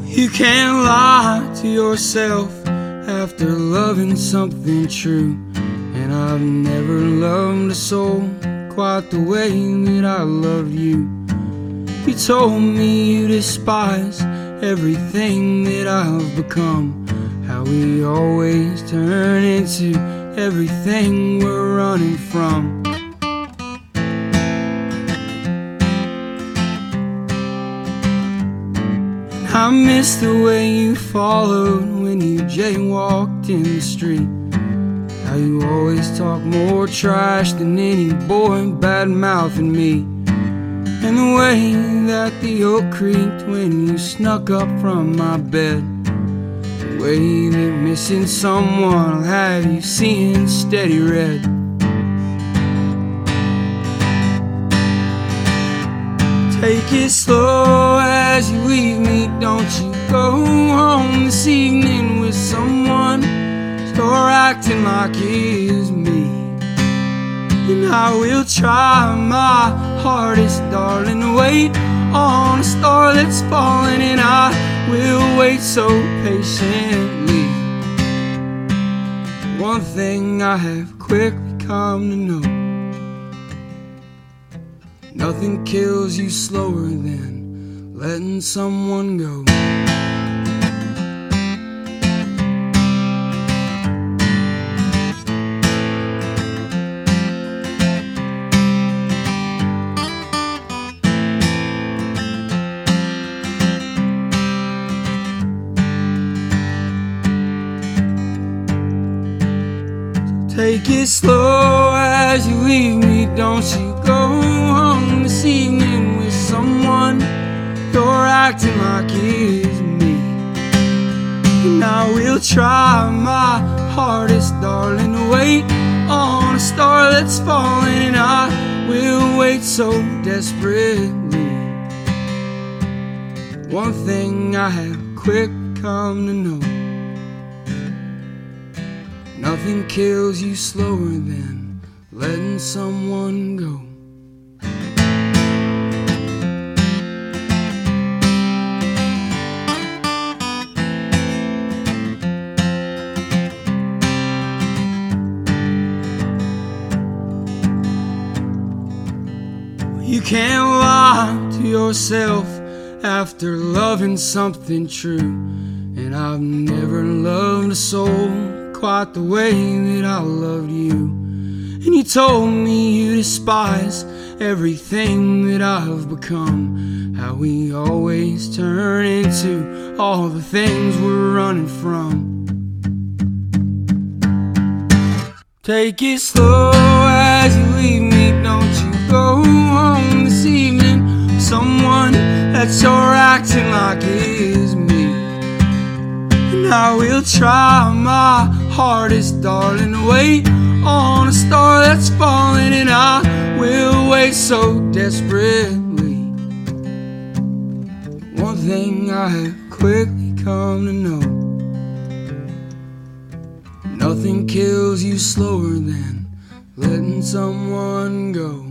You can't lie to yourself after loving something true. And I've never loved a soul quite the way that I love you. You told me you despise everything that I've become, how we always turn into everything we're running from. I miss the way you followed when you jaywalked in the street, how you always talk more trash than any boy bad-mouthing me, and the way that the oak creaked when you snuck up from my bed, the way that missing someone will have you seeing steady red. Take it slow as you leave me, don't you go home this evening with someone, start acting like it is me. And I will try my hardest, darling, to wait on a star that's falling, and I will wait so patiently. One thing I have quickly come to know: nothing kills you slower than letting someone go. Take it slow as you leave me, don't you go home this evening with someone, you're acting like it is me. And I will try my hardest, darling, to wait on a star that's falling, and I will wait so desperately. One thing I have quick come to know: nothing kills you slower than letting someone go. You can't lie to yourself after loving something true. And I've never loved a soul quite the way that I loved you. And you told me you despise everything that I've become, how we always turn into all the things we're running from. Take it slow as you leave me, don't you go home this evening with someone that's you're acting like it is me. And I will try my hardest, darling, to wait on a star that's falling, and I will wait so desperately. One thing I have quickly come to know: nothing kills you slower than letting someone go.